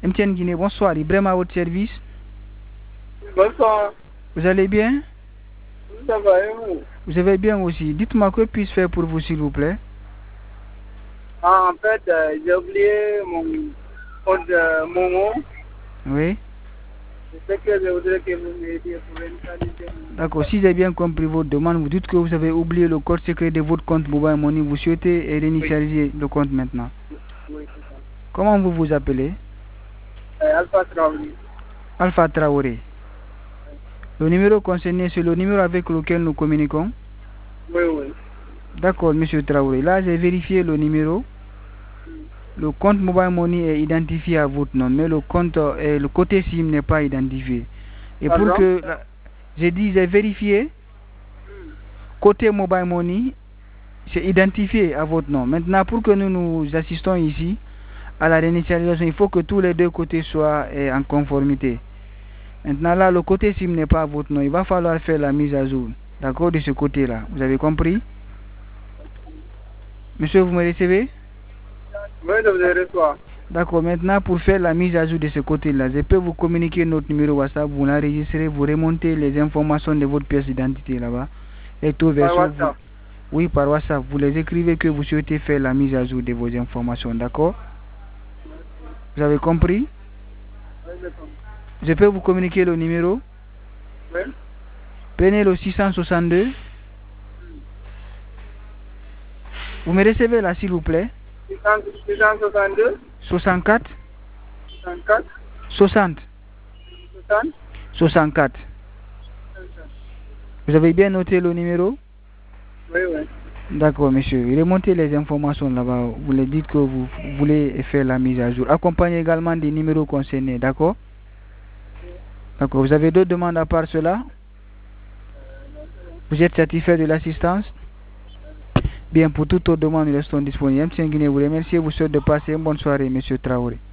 MTN Guinée, bonsoir. Ibrahim à votre service. Bonsoir. Vous allez bien? Ça va et vous? Vous allez bien aussi. Dites-moi que puis-je faire pour vous, s'il vous plaît? En fait, j'ai oublié mon compte Momo. Oui. C'est que je voudrais que vous m'aidiez pour réinitialiser. D'accord. Si j'ai bien compris votre demande, vous dites que vous avez oublié le code secret de votre compte Mobile Money. Vous souhaitez réinitialiser le compte maintenant. Oui, c'est ça. Comment vous vous appelez? Alpha Traoré. Alpha Traoré. Le numéro concerné, c'est le numéro avec lequel nous communiquons? Oui, oui. D'accord, monsieur Traoré. Là, j'ai vérifié le numéro. Le compte Mobile Money est identifié à votre nom, mais le côté SIM n'est pas identifié. Et pour que... J'ai dit, j'ai vérifié. Côté Mobile Money, c'est identifié à votre nom. Maintenant, pour que nous assistons ici à la réinitialisation, il faut que tous les deux côtés soient en conformité. Maintenant, là, le côté SIM n'est pas à votre nom. Il va falloir faire la mise à jour. D'accord, de ce côté-là. Vous avez compris? Monsieur, vous me recevez? Oui, je vous reçois. D'accord, maintenant, pour faire la mise à jour de ce côté-là, je peux vous communiquer notre numéro WhatsApp. Vous l'enregistrez, vous remontez les informations de votre pièce d'identité là-bas. Et tout Par WhatsApp? Oui, par WhatsApp. Vous les écrivez que vous souhaitez faire la mise à jour de vos informations. D'accord? Vous avez compris? Oui, je comprends. Je peux vous communiquer le numéro? Oui. Prenez le 662. Vous me recevez là, s'il vous plaît? 662 64 64 60 60 64. Vous avez bien noté le numéro? Oui, oui. D'accord, monsieur. Remontez les informations là-bas. Vous les dites que vous voulez faire la mise à jour. Accompagnez également des numéros concernés, d'accord? D'accord. Vous avez d'autres demandes à part cela? Vous êtes satisfait de l'assistance? Bien, pour toute autre demande, nous restons disponibles. MTN Guinée vous remercie et vous souhaite de passer une bonne soirée, monsieur Traoré.